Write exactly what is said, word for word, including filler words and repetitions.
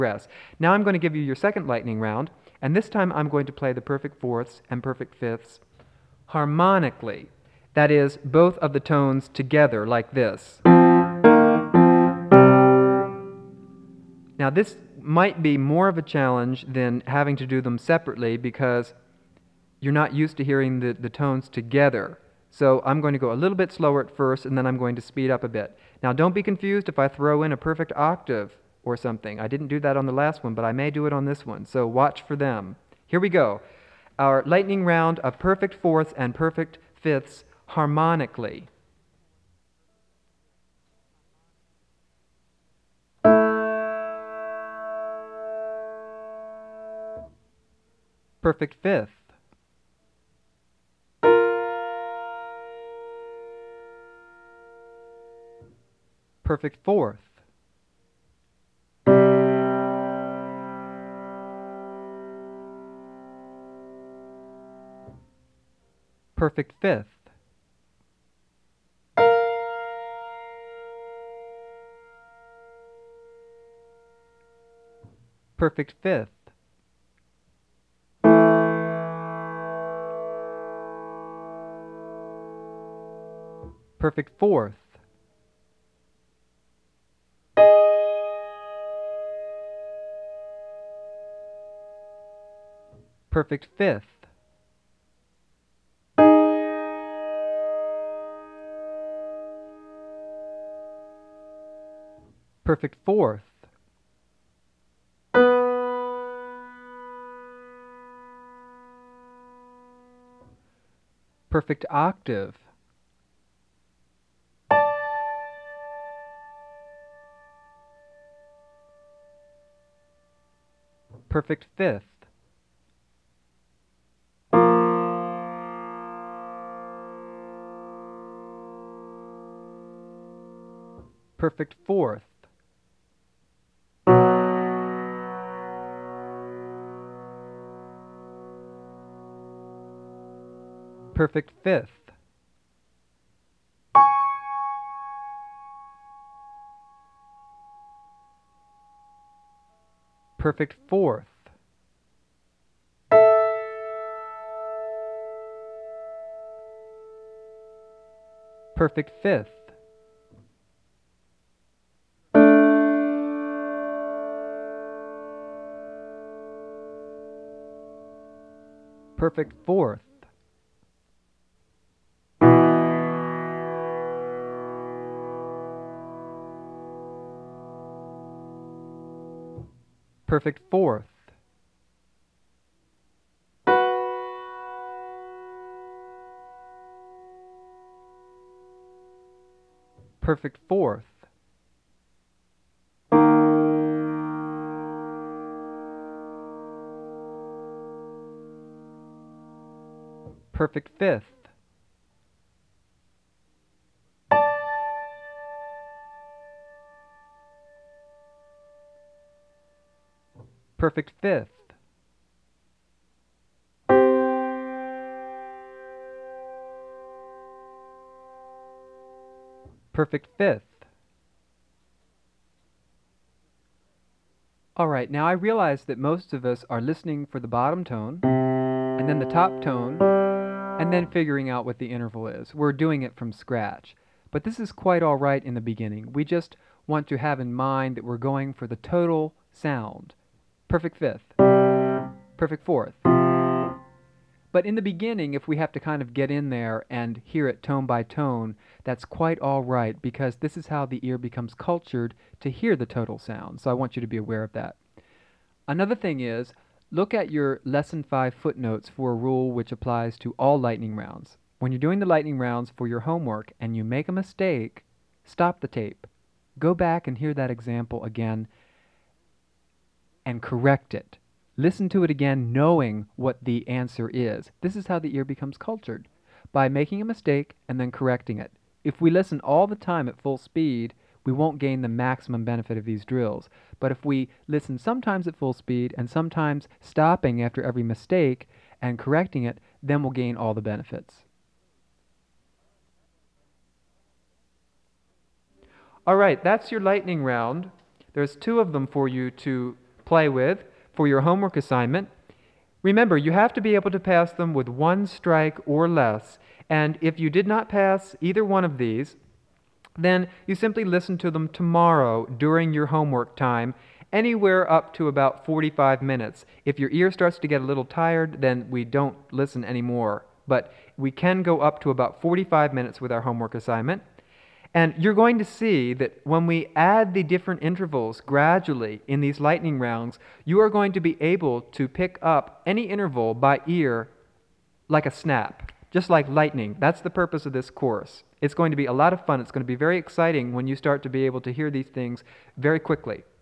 progress. Now I'm going to give you your second lightning round, and this time I'm going to play the perfect fourths and perfect fifths harmonically. That is, both of the tones together, like this. Now this might be more of a challenge than having to do them separately because you're not used to hearing the, the tones together. So I'm going to go a little bit slower at first, and then I'm going to speed up a bit. Now don't be confused if I throw in a perfect octave or something. I didn't do that on the last one, but I may do it on this one. So watch for them. Here we go. Our lightning round of perfect fourths and perfect fifths harmonically. Perfect fifth. Perfect fourth. Perfect fifth. Perfect fifth. Perfect fourth. Perfect fifth. Perfect fourth. Perfect octave. Perfect fifth. Perfect fourth. Perfect fifth. Perfect fourth. Perfect fifth. Perfect fourth. Perfect fourth. Perfect fourth. Perfect fifth. Perfect fifth. Perfect fifth. All right, now I realize that most of us are listening for the bottom tone, and then the top tone, and then figuring out what the interval is. We're doing it from scratch. But this is quite all right in the beginning. We just want to have in mind that we're going for the total sound. Perfect fifth. Perfect fourth. But in the beginning, if we have to kind of get in there and hear it tone by tone, that's quite all right because this is how the ear becomes cultured to hear the total sound. So I want you to be aware of that. Another thing is, look at your Lesson five footnotes for a rule which applies to all lightning rounds. When you're doing the lightning rounds for your homework and you make a mistake, stop the tape. Go back and hear that example again and correct it. Listen to it again knowing what the answer is. This is how the ear becomes cultured, by making a mistake and then correcting it. If we listen all the time at full speed, we won't gain the maximum benefit of these drills. But if we listen sometimes at full speed and sometimes stopping after every mistake and correcting it, then we'll gain all the benefits. All right, that's your lightning round. There's two of them for you to play with for your homework assignment. Remember, you have to be able to pass them with one strike or less, and if you did not pass either one of these, then you simply listen to them tomorrow during your homework time, anywhere up to about forty-five minutes. If your ear starts to get a little tired, then we don't listen anymore. But we can go up to about forty-five minutes with our homework assignment. And you're going to see that when we add the different intervals gradually in these lightning rounds, you are going to be able to pick up any interval by ear like a snap, just like lightning. That's the purpose of this course. It's going to be a lot of fun. It's going to be very exciting when you start to be able to hear these things very quickly.